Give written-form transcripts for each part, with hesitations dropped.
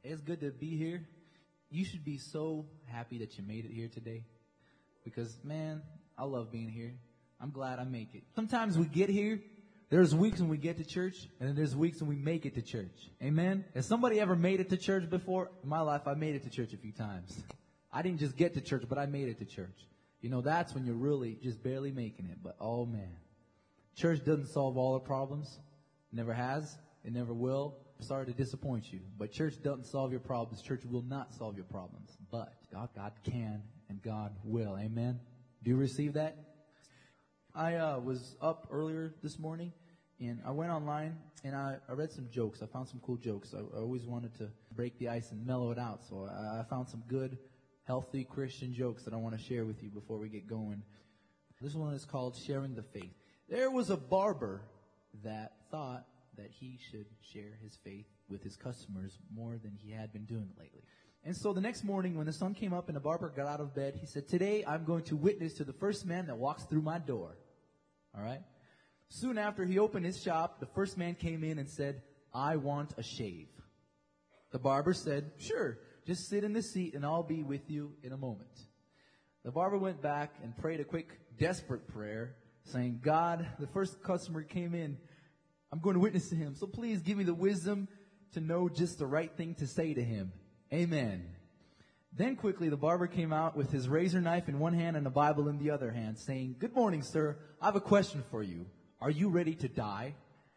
It's good to be here. You should be so happy that you made it here today. Because, man, I love being here. I'm glad I make it. Sometimes we get here. There's weeks when we get to church, and then there's weeks when we make it to church. Amen? Has somebody ever made it to church before? In my life, I made it to church a few times. I didn't just get to church, but I made it to church. You know, that's when you're really just barely making it. But, oh, man. Church doesn't solve all the problems. Never has. It never will. Sorry to disappoint you. But church doesn't solve your problems. Church will not solve your problems. But God can and God will. Amen? Do you receive that? I was up earlier this morning, and I went online, and I read some jokes. I found some cool jokes. I always wanted to break the ice and mellow it out, so I found some good, healthy Christian jokes that I want to share with you before we get going. This one is called Sharing the Faith. There was a barber that thought that he should share his faith with his customers more than he had been doing lately. And so the next morning when the sun came up and the barber got out of bed, he said, "Today I'm going to witness to the first man that walks through my door." All right? Soon after he opened his shop, the first man came in and said, "I want a shave." The barber said, "Sure, just sit in the seat and I'll be with you in a moment." The barber went back and prayed a quick, desperate prayer, saying, "God, the first customer came in. I'm going to witness to him, so please give me the wisdom to know just the right thing to say to him. Amen." Then quickly the barber came out with his razor knife in one hand and a Bible in the other hand, saying, "Good morning, sir. I have a question for you. Are you ready to die?"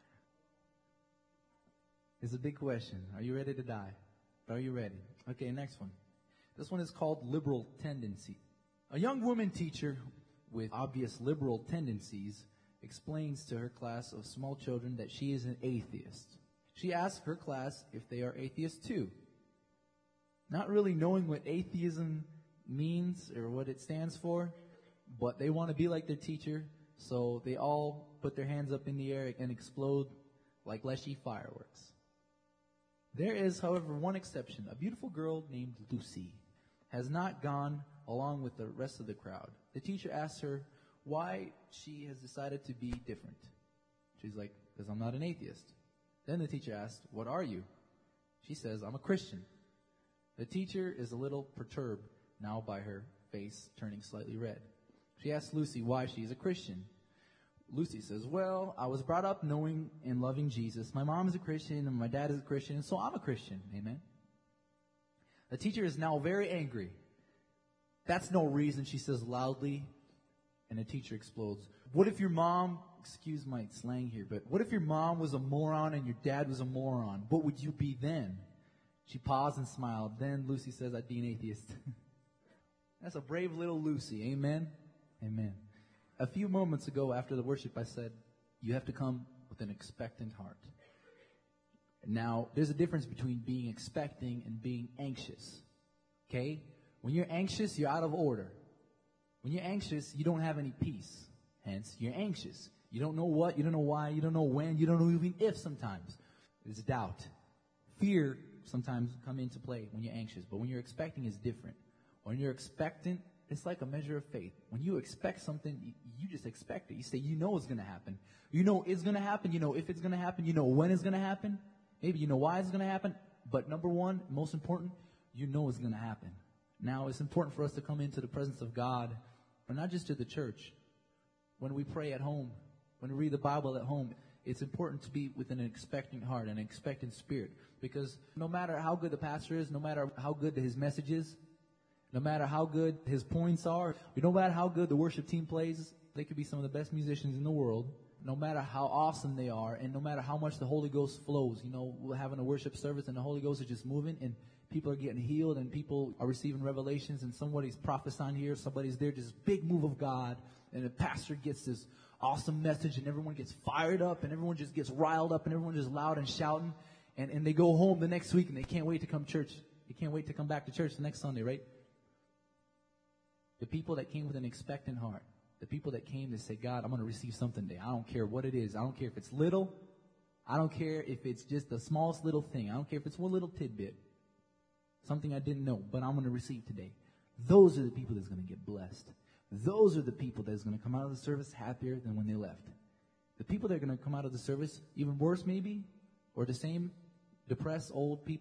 It's a big question. Are you ready to die? Are you ready? Okay, next one. This one is called Liberal Tendency. A young woman teacher with obvious liberal tendencies explains to her class of small children that she is an atheist. She asks her class if they are atheists too. Not really knowing what atheism means or what it stands for, but they want to be like their teacher, so they all put their hands up in the air and explode like leshy fireworks. There is, however, one exception. A beautiful girl named Lucy has not gone along with the rest of the crowd. The teacher asks her why she has decided to be different. She's like, "Because I'm not an atheist." Then the teacher asks, "What are you?" She says, "I'm a Christian." The teacher is a little perturbed now by her face turning slightly red. She asks Lucy why she's a Christian. Lucy says, "Well, I was brought up knowing and loving Jesus. My mom is a Christian and my dad is a Christian, and so I'm a Christian." Amen. The teacher is now very angry. "That's no reason," she says loudly, and the teacher explodes. "What if your mom," excuse my slang here, but what if your mom was a moron and your dad was a moron? What would you be then? She paused and smiled. Then Lucy says, "I'd be an atheist." That's a brave little Lucy. Amen? Amen. A few moments ago after the worship, I said, you have to come with an expectant heart. Now, there's a difference between being expecting and being anxious. Okay? When you're anxious, you're out of order. When you're anxious, you don't have any peace. Hence, you're anxious. You don't know what, you don't know why, you don't know when, you don't know even if sometimes. There's doubt. Fear sometimes come into play when you're anxious, but when you're expecting, it's different. When you're expectant, it's like a measure of faith. When you expect something, you just expect it. You say, you know it's going to happen. You know it's going to happen. You know if it's going to happen. You know when it's going to happen. Maybe you know why it's going to happen. But number one, most important, you know it's going to happen. Now, it's important for us to come into the presence of God, but not just to the church. When we pray at home, when we read the Bible at home, it's important to be with an expectant heart, an expectant spirit. Because no matter how good the pastor is, no matter how good his message is, no matter how good his points are, no matter how good the worship team plays, they could be some of the best musicians in the world. No matter how awesome they are, and no matter how much the Holy Ghost flows. You know, we're having a worship service and the Holy Ghost is just moving and people are getting healed and people are receiving revelations and somebody's prophesying here, somebody's there, just big move of God, and the pastor gets this awesome message and everyone gets fired up and everyone just gets riled up and everyone just loud and shouting and they go home the next week and they can't wait to come to church. They can't wait to come back to church the next Sunday, right? The people that came with an expectant heart, the people that came to say, God, I'm going to receive something today. I don't care what it is. I don't care if it's little. I don't care if it's just the smallest little thing. I don't care if it's one little tidbit, something I didn't know, but I'm going to receive today. Those are the people that's going to get blessed. Those are the people that's going to come out of the service happier than when they left. The people that are going to come out of the service even worse maybe, or the same depressed old people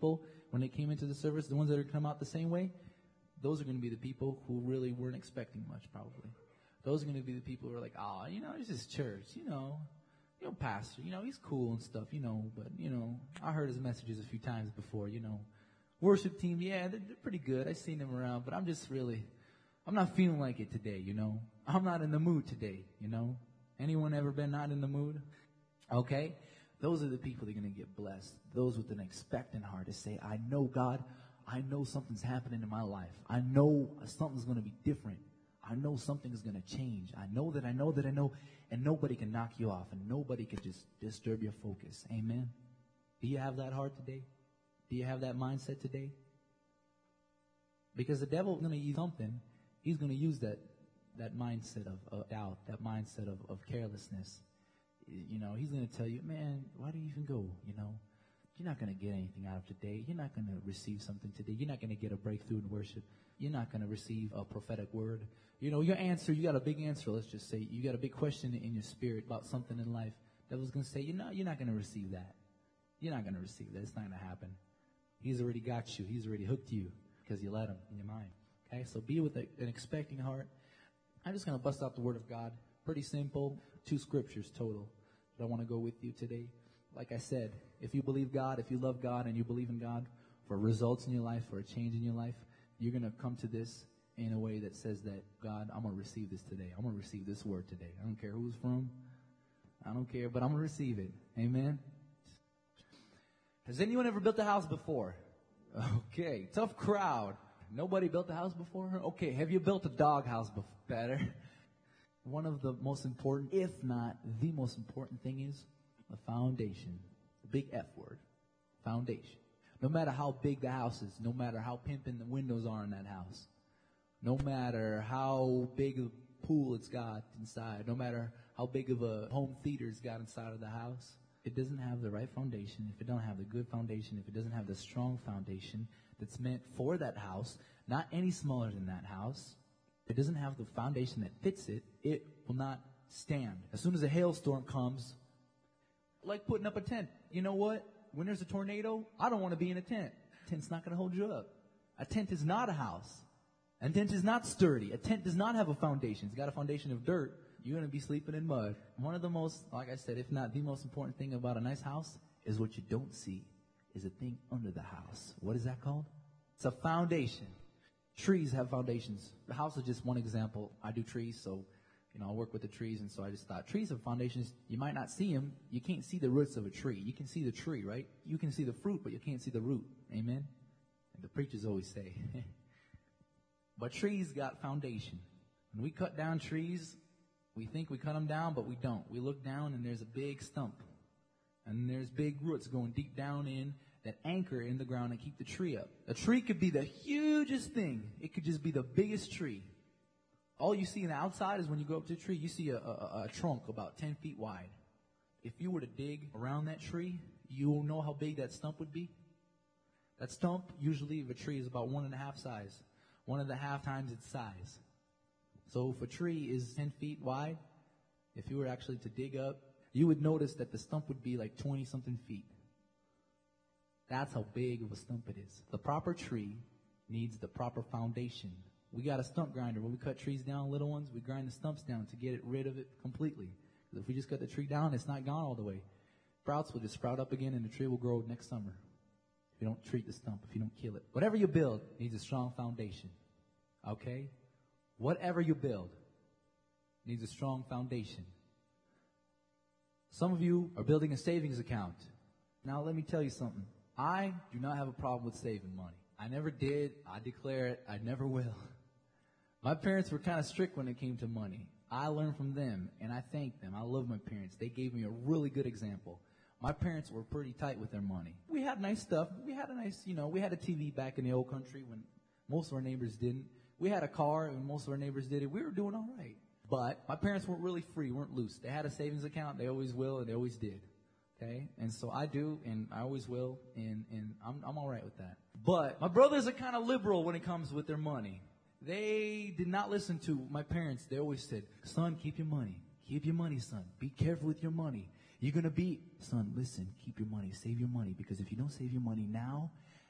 when they came into the service, the ones that are come out the same way, those are going to be the people who really weren't expecting much, probably. Those are going to be the people who are like, oh, it's just church, pastor, he's cool and stuff, but, I heard his messages a few times before, worship team, yeah, they're pretty good. I've seen them around, but I'm not feeling like it today, I'm not in the mood today, Anyone ever been not in the mood? Okay. Those are the people that are going to get blessed. Those with an expectant heart to say, I know God, I know something's happening in my life. I know something's going to be different. I know something is going to change. I know, and nobody can knock you off, and nobody can just disturb your focus. Amen. Do you have that heart today? Do you have that mindset today? Because the devil's going to use something. He's going to use that mindset of doubt, that mindset of carelessness. He's going to tell you, man, why do you even go? You're not going to get anything out of today. You're not going to receive something today. You're not going to get a breakthrough in worship. You're not going to receive a prophetic word. Your answer, you got a big answer. Let's just say you got a big question in your spirit about something in life. Devil's going to say, you're not going to receive that. You're not going to receive that. It's not going to happen. He's already got you. He's already hooked you because you let him in your mind. Okay, so be with an expecting heart. I'm just going to bust out the word of God. Pretty simple. 2 scriptures total that I want to go with you today. Like I said, if you believe God, if you love God and you believe in God for results in your life, for a change in your life, you're going to come to this in a way that says that, God, I'm going to receive this today. I'm going to receive this word today. I don't care who it's from. I don't care, but I'm going to receive it. Amen. Has anyone ever built a house before? Okay, tough crowd. Nobody built a house before? Okay, have you built a dog house before? Better. One of the most important, if not the most important thing is the foundation. The big F word. Foundation. No matter how big the house is, no matter how pimping the windows are in that house, no matter how big of a pool it's got inside, no matter how big of a home theater it's got inside of the house, if it doesn't have the right foundation, if it don't have the good foundation, if it doesn't have the strong foundation that's meant for that house, not any smaller than that house, if it doesn't have the foundation that fits it, it will not stand. As soon as a hailstorm comes, like putting up a tent. You know what? When there's a tornado, I don't want to be in a tent. A tent's not going to hold you up. A tent is not a house. A tent is not sturdy. A tent does not have a foundation. It's got a foundation of dirt. You're going to be sleeping in mud. One of the most, like I said, if not the most important thing about a nice house is what you don't see, is a thing under the house. What is that called? It's a foundation. Trees have foundations. The house is just one example. I do trees, so I work with the trees, and so I just thought trees have foundations. You might not see them. You can't see the roots of a tree. You can see the tree, right? You can see the fruit, but you can't see the root. Amen? And the preachers always say. But trees got foundation. When we cut down trees, we think we cut them down, but we don't. We look down, and there's a big stump. And there's big roots going deep down in that anchor in the ground and keep the tree up. A tree could be the hugest thing. It could just be the biggest tree. All you see on the outside is when you go up to a tree, you see a trunk about 10 feet wide. If you were to dig around that tree, you will know how big that stump would be. That stump, usually if a tree is about 1.5 size, 1.5 times its size. So if a tree is 10 feet wide, if you were actually to dig up, you would notice that the stump would be like 20-something feet. That's how big of a stump it is. The proper tree needs the proper foundation. We got a stump grinder. When we cut trees down, little ones, we grind the stumps down to get rid of it completely. If we just cut the tree down, it's not gone all the way. Sprouts will just sprout up again, and the tree will grow next summer. If you don't treat the stump, if you don't kill it. Whatever you build needs a strong foundation. Okay? Whatever you build needs a strong foundation. Some of you are building a savings account. Now, let me tell you something. I do not have a problem with saving money. I never did. I declare it. I never will. My parents were kind of strict when it came to money. I learned from them, and I thank them. I love my parents. They gave me a really good example. My parents were pretty tight with their money. We had nice stuff. We had a nice, we had a TV back in the old country when most of our neighbors didn't. We had a car, and most of our neighbors did it. We were doing all right. But my parents weren't really free, weren't loose. They had a savings account. They always will, and they always did. Okay? And so I do, and I always will, and I'm all right with that. But my brothers are kind of liberal when it comes with their money. They did not listen to my parents. They always said, son, keep your money. Keep your money, son. Be careful with your money. You're going to be, son, listen, keep your money. Save your money. Because if you don't save your money now,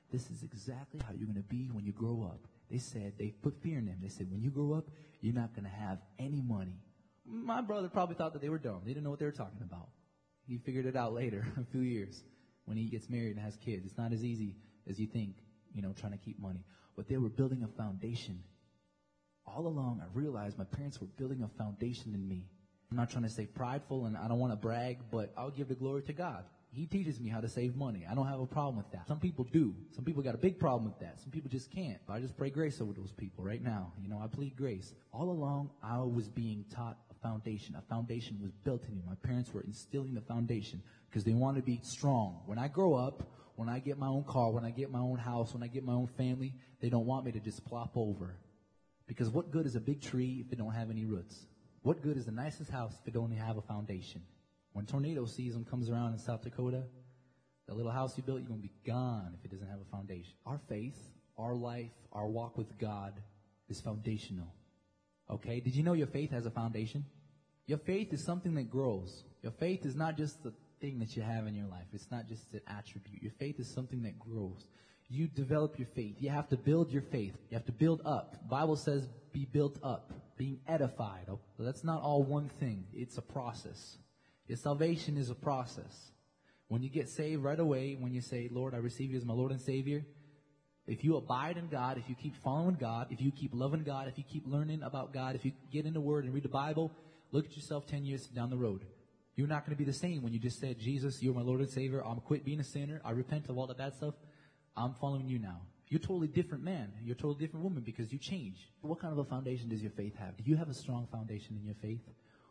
this is exactly how you're going to be when you grow up. They said, they put fear in them. They said, when you grow up, you're not going to have any money. My brother probably thought that they were dumb. They didn't know what they were talking about. He figured it out later, a few years, when he gets married and has kids. It's not as easy as you think, trying to keep money. But they were building a foundation. All along, I realized my parents were building a foundation in me. I'm not trying to say prideful, and I don't want to brag, but I'll give the glory to God. He teaches me how to save money. I don't have a problem with that. Some people do. Some people got a big problem with that. Some people just can't. But I just pray grace over those people right now. I plead grace. All along, I was being taught a foundation. A foundation was built in me. My parents were instilling the foundation because they wanted to be strong. When I grow up, when I get my own car, when I get my own house, when I get my own family, they don't want me to just plop over. Because what good is a big tree if it don't have any roots? What good is the nicest house if it don't have a foundation? When tornado season comes around in South Dakota, the little house you built, you're going to be gone if it doesn't have a foundation. Our faith, our life, our walk with God is foundational. Okay? Did you know your faith has a foundation? Your faith is something that grows. Your faith is not just the thing that you have in your life. It's not just an attribute. Your faith is something that grows. You develop your faith. You have to build your faith. You have to build up. The Bible says be built up, being edified. So that's not all one thing. It's a process. Your salvation is a process. When you get saved right away, when you say, Lord, I receive you as my Lord and Savior, if you abide in God, if you keep following God, if you keep loving God, if you keep learning about God, if you get in the Word and read the Bible, look at yourself 10 years down the road. You're not going to be the same when you just said, Jesus, you're my Lord and Savior. I'm quit being a sinner. I repent of all of that stuff. I'm following you now. You're a totally different man. You're a totally different woman because you change. What kind of a foundation does your faith have? Do you have a strong foundation in your faith?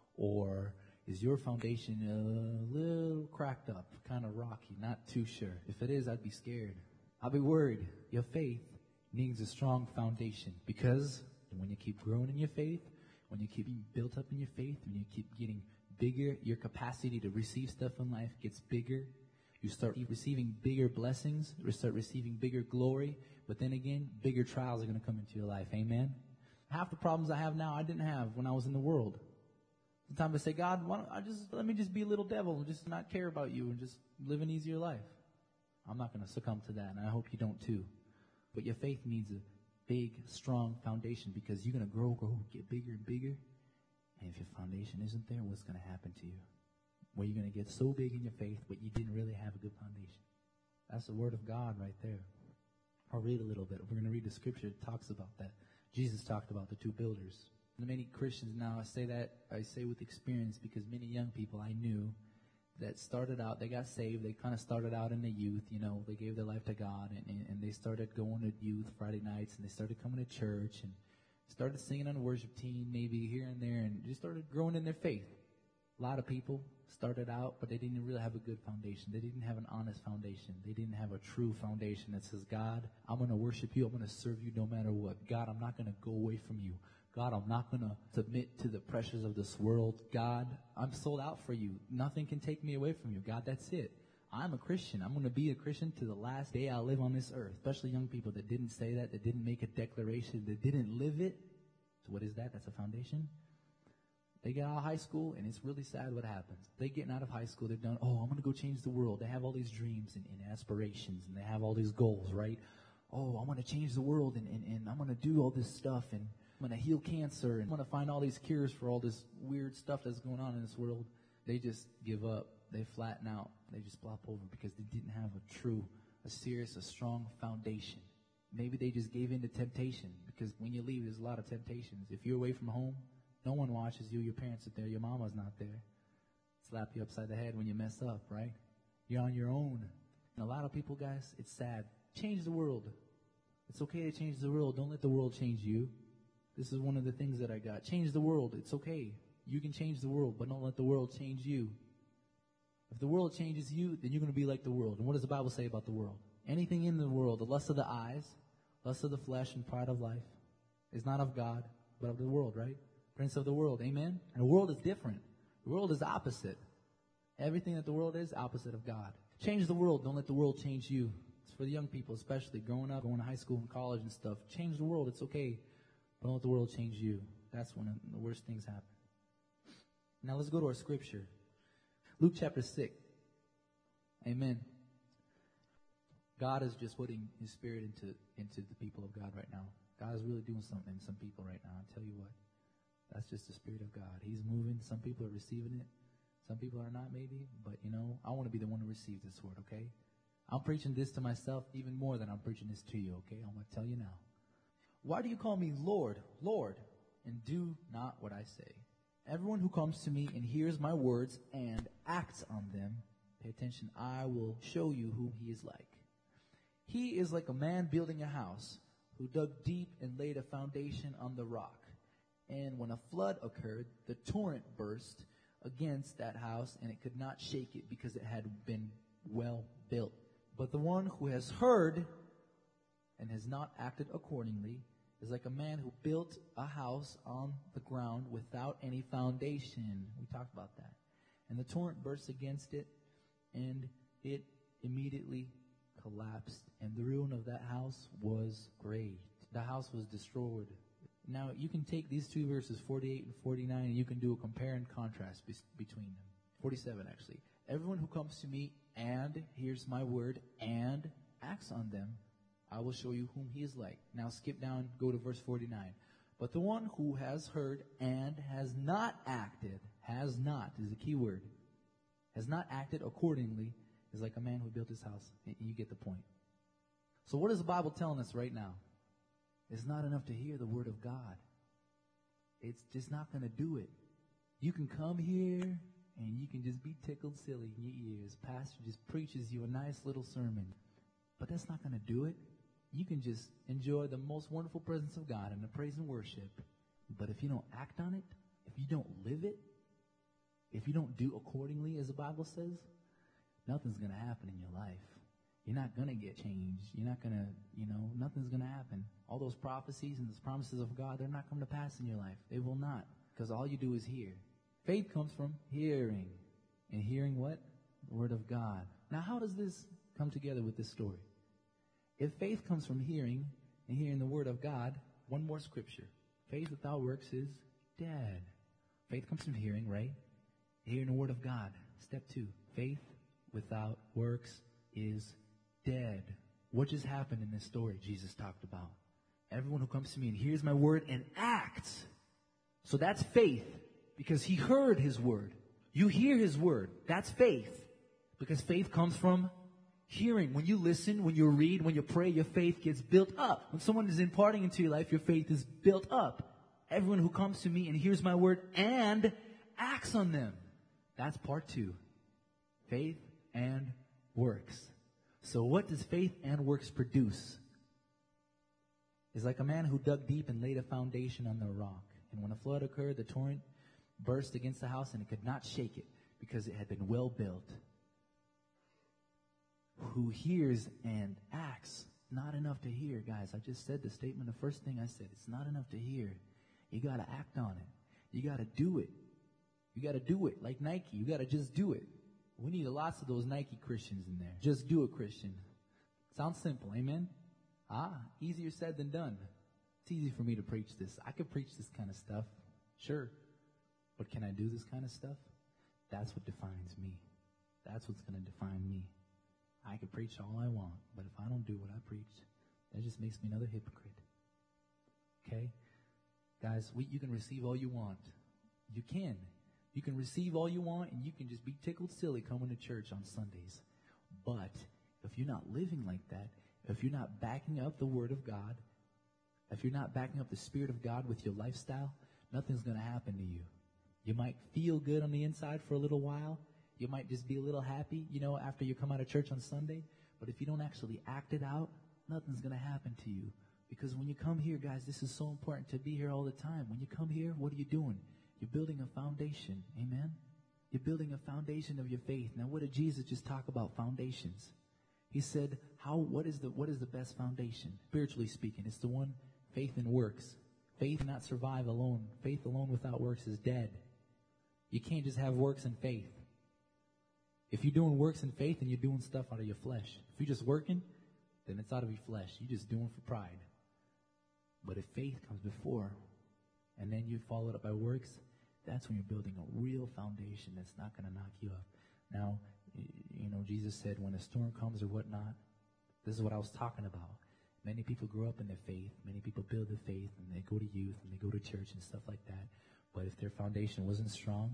Or is your foundation a little cracked up, kind of rocky, not too sure? If it is, I'd be scared. I'd be worried. Your faith needs a strong foundation because when you keep growing in your faith, when you keep being built up in your faith, when you keep getting bigger, your capacity to receive stuff in life gets bigger. You start receiving bigger blessings. You start receiving bigger glory. But then again, bigger trials are going to come into your life. Amen? Half the problems I have now, I didn't have when I was in the world. Sometimes I say, God, why don't let me just be a little devil and just not care about you and just live an easier life. I'm not going to succumb to that, and I hope you don't too. But your faith needs a big, strong foundation because you're going to grow, get bigger and bigger. And if your foundation isn't there, what's going to happen to you? Where you're going to get so big in your faith, but you didn't really have a good foundation. That's the word of God right there. I'll read a little bit. We're going to read the scripture that talks about that. Jesus talked about the two builders. And many Christians now, I say with experience because many young people I knew that started out, they got saved, they kind of started out in the youth, they gave their life to God, and they started going to youth Friday nights, and they started coming to church, and started singing on the worship team maybe here and there, and just started growing in their faith. A lot of people started out, but they didn't really have a good foundation. They didn't have an honest foundation. They didn't have a true foundation that says, God, I'm going to worship you. I'm going to serve you no matter what. God, I'm not going to go away from you. God, I'm not going to submit to the pressures of this world. God, I'm sold out for you. Nothing can take me away from you. God, that's it. I'm a Christian. I'm going to be a Christian to the last day I live on this earth. Especially young people that didn't say that didn't make a declaration, that didn't live it. So what is that? That's a foundation. They get out of high school, and it's really sad what happens. They getting out of high school, they're done, I'm going to go change the world. They have all these dreams and aspirations, and they have all these goals, right? I want to change the world, and I'm going to do all this stuff, and I'm going to heal cancer, and I'm going to find all these cures for all this weird stuff that's going on in this world. They just give up. They flatten out. They just flop over because they didn't have a serious, strong foundation. Maybe they just gave in to temptation because when you leave, there's a lot of temptations. If you're away from home, no one watches you. Your parents are there. Your mama's not there. Slap you upside the head when you mess up, right? You're on your own. And a lot of people, guys, it's sad. Change the world. It's okay to change the world. Don't let the world change you. This is one of the things that I got. Change the world. It's okay. You can change the world, but don't let the world change you. If the world changes you, then you're going to be like the world. And what does the Bible say about the world? Anything in the world, the lust of the eyes, lust of the flesh, and pride of life is not of God, but of the world, right? Prince of the world, amen? And the world is different. The world is opposite. Everything that the world is, opposite of God. Change the world. Don't let the world change you. It's for the young people, especially growing up, going to high school and college and stuff. Change the world. It's okay. But don't let the world change you. That's when the worst things happen. Now let's go to our scripture. Luke chapter 6. Amen. God is just putting His Spirit into the people of God right now. God is really doing something in some people right now. I'll tell you what. That's just the Spirit of God. He's moving. Some people are receiving it. Some people are not, maybe. But, I want to be the one who receives this word, okay? I'm preaching this to myself even more than I'm preaching this to you, okay? I'm going to tell you now. Why do you call me Lord, Lord, and do not what I say? Everyone who comes to me and hears my words and acts on them, pay attention, I will show you who he is like. He is like a man building a house who dug deep and laid a foundation on the rock. And when a flood occurred, the torrent burst against that house, and it could not shake it because it had been well built. But the one who has heard and has not acted accordingly is like a man who built a house on the ground without any foundation. We talked about that. And the torrent burst against it, and it immediately collapsed. And the ruin of that house was great. The house was destroyed. Now, you can take these two verses, 48 and 49, and you can do a compare and contrast between them. 47, actually. Everyone who comes to me and hears my word and acts on them, I will show you whom he is like. Now, skip down, go to verse 49. But the one who has heard and has not acted, has not is the key word, has not acted accordingly, is like a man who built his house. You get the point. So what is the Bible telling us right now? It's not enough to hear the word of God. It's just not going to do it. You can come here and you can just be tickled silly in your ears. Pastor just preaches you a nice little sermon. But that's not going to do it. You can just enjoy the most wonderful presence of God in the praise and worship. But if you don't act on it, if you don't live it, if you don't do accordingly, as the Bible says, nothing's going to happen in your life. You're not going to get changed. You're not going to, nothing's going to happen. All those prophecies and those promises of God, they're not coming to pass in your life. They will not, because all you do is hear. Faith comes from hearing. And hearing what? The word of God. Now, how does this come together with this story? If faith comes from hearing and hearing the word of God, one more scripture. Faith without works is dead. Faith comes from hearing, right? Hearing the word of God. Step 2. Faith without works is dead. What just happened in this story Jesus talked about? Everyone who comes to me and hears my word and acts. So that's faith, because he heard his word. You hear his word. That's faith, because faith comes from hearing. When you listen, when you read, when you pray, your faith gets built up. When someone is imparting into your life, your faith is built up. Everyone who comes to me and hears my word and acts on them. That's part 2. Faith and works. So what does faith and works produce? It's like a man who dug deep and laid a foundation on the rock. And when a flood occurred, the torrent burst against the house, and it could not shake it because it had been well built. Who hears and acts. Not enough to hear, guys. I just said the statement, the first thing I said. It's not enough to hear. You got to act on it. You got to do it. You got to do it like Nike. You got to just do it. We need lots of those Nike Christians in there. Just do it, Christian. Sounds simple, amen? Easier said than done. It's easy for me to preach this. I could preach this kind of stuff, sure. But can I do this kind of stuff? That's what defines me. That's what's going to define me. I can preach all I want, but if I don't do what I preach, that just makes me another hypocrite. Okay? Guys, you can receive all you want. You can. You can receive all you want, and you can just be tickled silly coming to church on Sundays. But if you're not living like that, if you're not backing up the Word of God, if you're not backing up the Spirit of God with your lifestyle, nothing's going to happen to you. You might feel good on the inside for a little while. You might just be a little happy, after you come out of church on Sunday. But if you don't actually act it out, nothing's going to happen to you. Because when you come here, guys, this is so important to be here all the time. When you come here, what are you doing? You're building a foundation. Amen? You're building a foundation of your faith. Now, what did Jesus just talk about? Foundations. He said, what is the best foundation? Spiritually speaking, it's the one, faith and works. Faith cannot survive alone. Faith alone without works is dead. You can't just have works and faith. If you're doing works and faith, then you're doing stuff out of your flesh. If you're just working, then it's out of your flesh. You're just doing for pride. But if faith comes before, and then you follow it up by works, that's when you're building a real foundation that's not going to knock you up. Now, Jesus said when a storm comes or whatnot, This is what I was talking about. Many people grow up in their faith. Many people build their faith, and they go to youth, and they go to church and stuff like that. But if their foundation wasn't strong,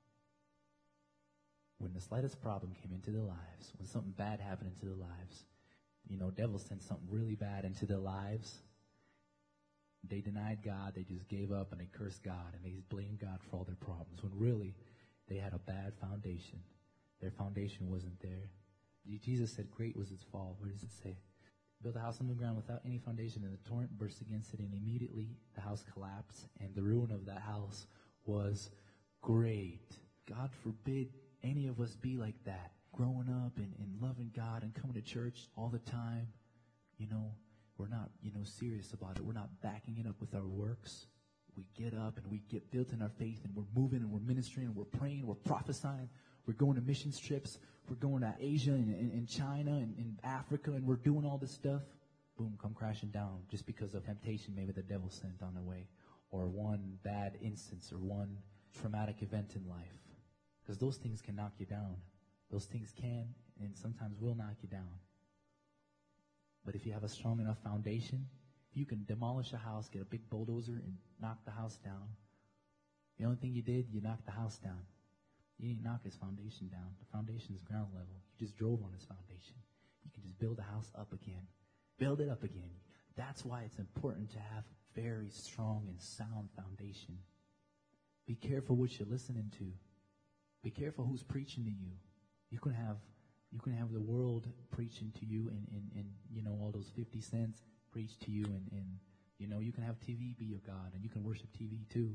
when the slightest problem came into their lives, when something bad happened into their lives, devil sent something really bad into their lives, they denied God, they just gave up, and they cursed God, and they blamed God for all their problems, when really they had a bad foundation. Their foundation wasn't there. Jesus said, great was its fall. Where does it say? Built a house on the ground without any foundation, and the torrent burst against it, and immediately the house collapsed, and the ruin of that house was great. God forbid any of us be like that, growing up and loving God and coming to church all the time. We're not, serious about it. We're not backing it up with our works. We get up and we get built in our faith, and we're moving and we're ministering and we're praying, we're prophesying, we're going to mission trips, we're going to Asia and China and Africa, and we're doing all this stuff. Boom, come crashing down just because of temptation maybe the devil sent on the way, or one bad instance, or one traumatic event in life. Because those things can knock you down. Those things can and sometimes will knock you down. But if you have a strong enough foundation, you can demolish a house, get a big bulldozer, and knock the house down. The only thing you did, you knocked the house down. You didn't knock his foundation down. The foundation is ground level. You just drove on his foundation. You can just build the house up again. Build it up again. That's why it's important to have very strong and sound foundation. Be careful what you're listening to. Be careful who's preaching to you. You can have the world preaching to you and all those 50 cents preach to you, and you can have TV be your God, and you can worship TV too.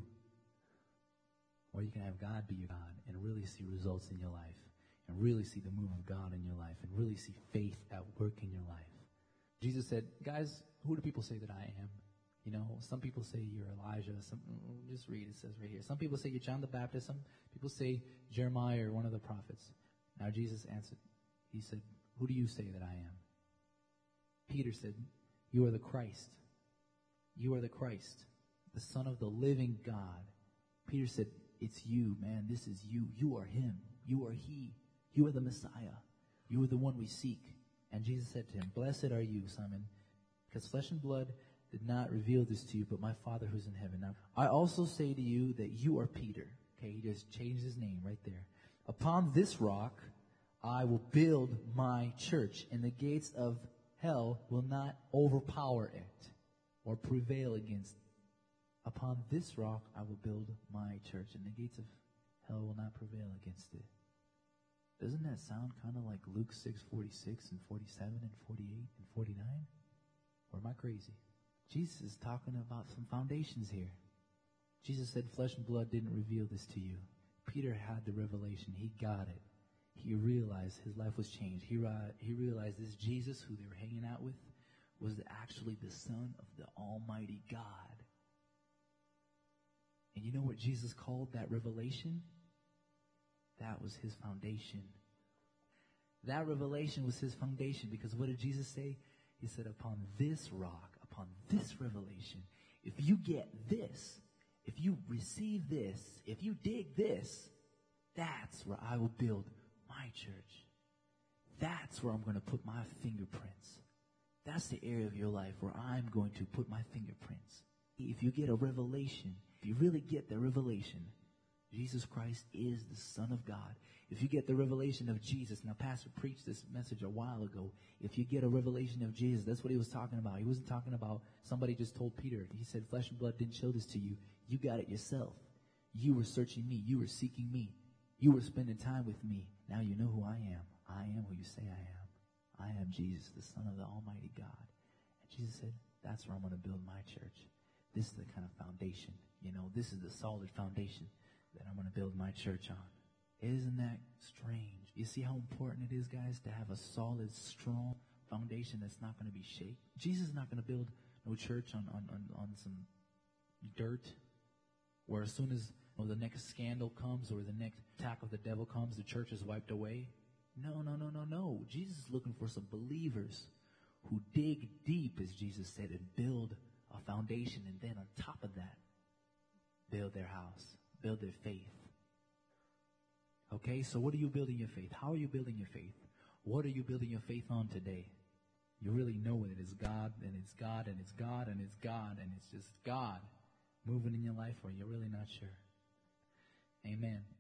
Or you can have God be your God and really see results in your life, and really see the move of God in your life, and really see faith at work in your life. Jesus said, guys, who do people say that I am? Some people say you're Elijah. Just read, it says right here. Some people say you're John the Baptist. Some people say Jeremiah or one of the prophets. Now Jesus answered. He said, who do you say that I am? Peter said, you are the Christ. You are the Christ, the Son of the living God. Peter said, it's you, man. This is you. You are him. You are he. You are the Messiah. You are the one we seek. And Jesus said to him, blessed are you, Simon, because flesh and blood did not reveal this to you, but my Father who's in heaven. Now, I also say to you that you are Peter. Okay, he just changed his name right there. Upon this rock I will build my church, and the gates of hell will not overpower it or prevail against it. Upon this rock I will build my church, and the gates of hell will not prevail against it. Doesn't that sound kind of like Luke 6:46 and 47 and 48 and 49? Or am I crazy? Jesus is talking about some foundations here. Jesus said flesh and blood didn't reveal this to you. Peter had the revelation. He got it. He realized his life was changed. He realized this Jesus who they were hanging out with was actually the Son of the Almighty God. And you know what Jesus called that revelation? That was his foundation. That revelation was his foundation, because what did Jesus say? He said, upon this rock, upon this revelation, if you get this, if you receive this, if you dig this, that's where I will build my church. That's where I'm going to put my fingerprints. That's the area of your life where I'm going to put my fingerprints. If you get a revelation, if you really get the revelation, Jesus Christ is the Son of God. If you get the revelation of Jesus, now Pastor preached this message a while ago. If you get a revelation of Jesus, that's what he was talking about. He wasn't talking about somebody just told Peter. He said, flesh and blood didn't show this to you. You got it yourself. You were searching me. You were seeking me. You were spending time with me. Now you know who I am. I am who you say I am. I am Jesus, the Son of the Almighty God. And Jesus said, that's where I'm going to build my church. This is the kind of foundation. This is the solid foundation that I'm going to build my church on. Isn't that strange? You see how important it is, guys, to have a solid, strong foundation that's not going to be shaken? Jesus is not going to build no church on some dirt, where as soon as the next scandal comes or the next attack of the devil comes, the church is wiped away. No. Jesus is looking for some believers who dig deep, as Jesus said, and build a foundation, and then on top of that, build their house, build their faith. Okay, so what are you building your faith? How are you building your faith? What are you building your faith on today? you really know it is God, and it's God, and it's God, and it's God, and it's just God moving in your life, or you're really not sure. Amen.